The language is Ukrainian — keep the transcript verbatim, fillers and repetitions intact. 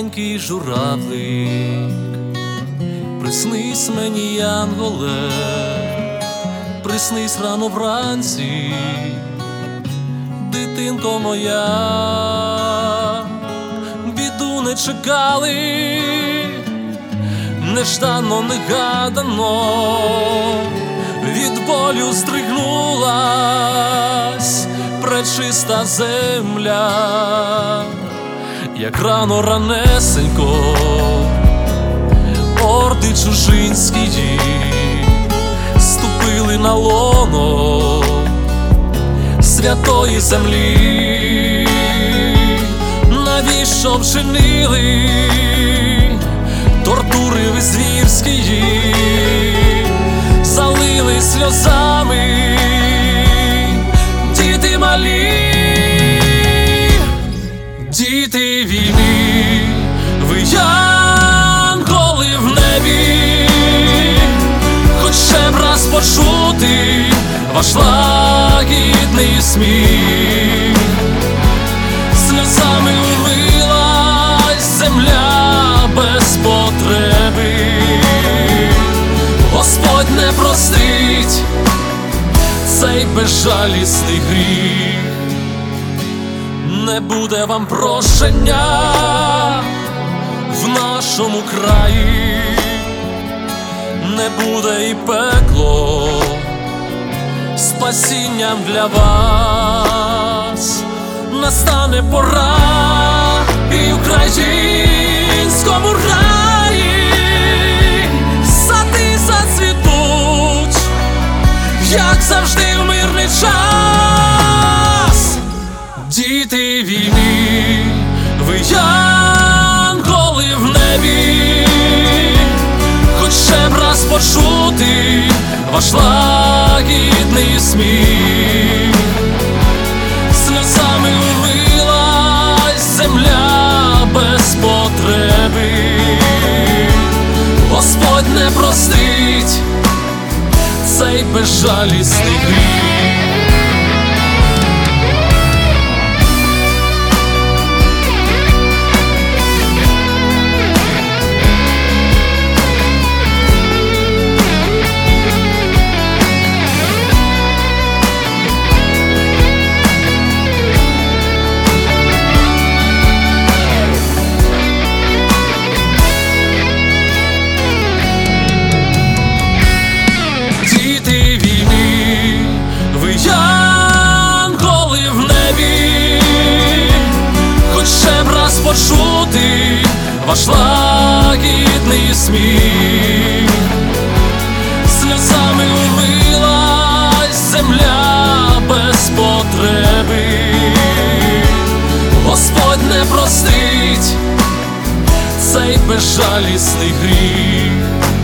маленький журавлик, приснись мені, янголе, приснись рано вранці, дитинко моя. Біду не чекали, неждано, негадано, від болю здригнулась пречиста земля, як рано ранесенько орди чужинські ступили на лоно святої землі. Навіщо вчинили тортури ви звірські, залили сльозами діти малі, діти війни, ви янголи в небі, хоч ще б раз почути ваш лагідний сміх. Сльозами умилась земля без потреби, Господь не простить цей безжалісний гріх. Не буде вам прощення в нашому краї, не буде і пекло спасінням для вас. Настане пора і в українському раї сади зацвітуть, як завжди в мирний час. Діти війни, ви янголи в небі, хоч ще б раз почути ваш лагідний сміх. Сльозами умилась земля без потреби, Господь не простить цей безжалісний гріх. Янголи в небі, хоч ще б раз почути ваш лагідний сміх. Сльозами умилась земля без потреби, Господь не простить цей безжалісний гріх.